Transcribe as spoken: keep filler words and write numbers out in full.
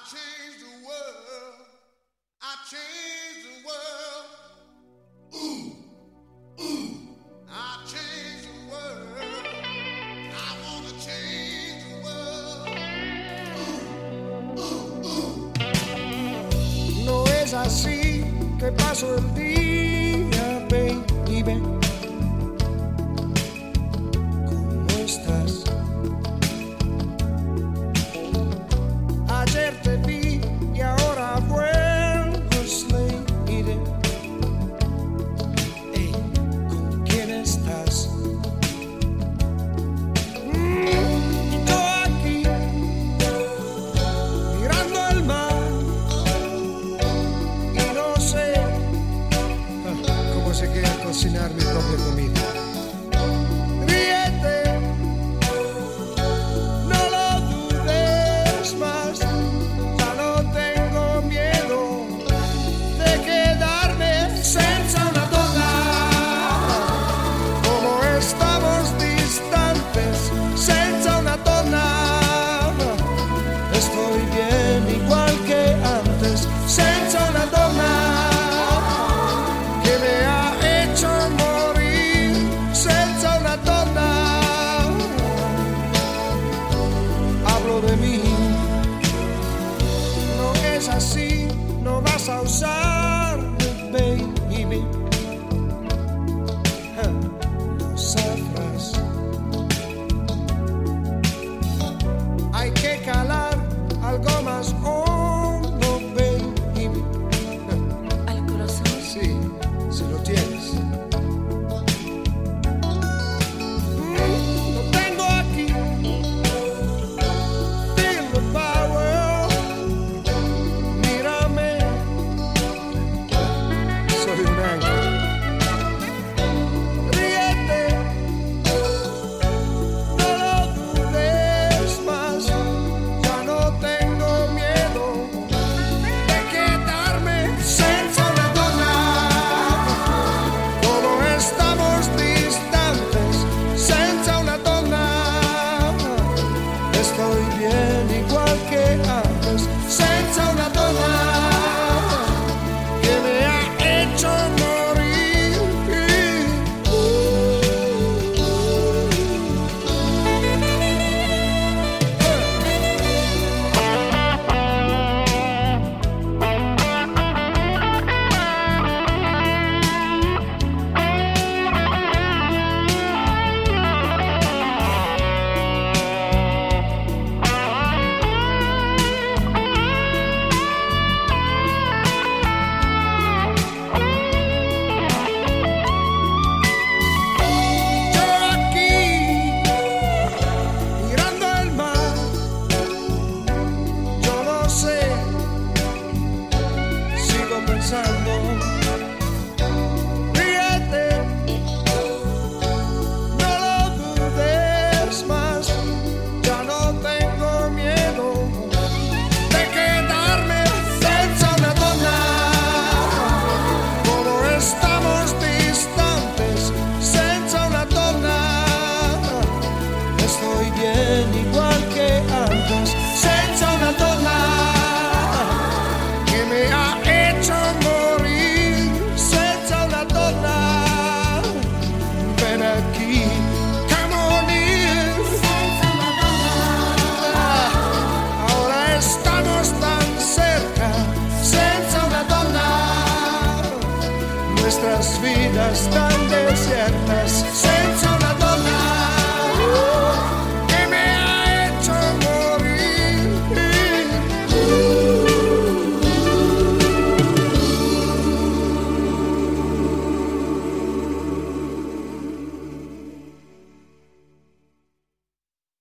changed the world. I changed the world. Ooh, ooh. I changed the world. I want to change the world. Ooh, ooh, ooh. No es así que paso el día, baby. ¿Cómo estás? Ayer te vi y ahora vuelvo, lady. Hey, ¿con quién estás? Mm, y yo aquí, mirando el mar, y no sé cómo se queda cocinar mi propia comida. Ríete, no lo dudes más. Ya no tengo miedo de quedarme senza una donna. Como estamos distantes, senza una donna. Estoy bien igual que antes, senza una donna. Que me ha hecho morir, senza una donna. Hablo de mí. No es así, no vas a usarme, baby. Ja, no sabrás. Hay que calar algo más hondo, baby. Al corazón. Sí, si lo tienes. Mm, lo tengo aquí. Feel the power. Mírame. Soy un ángel. Ríete. No lo dudes más. Ya no tengo miedo de quedarme senza una donna. Como estamos distantes, senza una donna. Estoy bien igual que antes, senza una donna. Que me ha hecho morir. Yo aquí, mirando el mar. Yo no sé, sigo pensando. Ríete, no lo dudes más. Ya no tengo miedo de quedarme senza una donna. Como estamos distantes, senza una donna. Estoy bien igual que antes, senza una donna. Que me ha hecho morir, senza una donna. Ven aquí, come on in. Ahora estamos tan cerca, senza una donna. Nuestras vidas tan desiertas, senza una donna.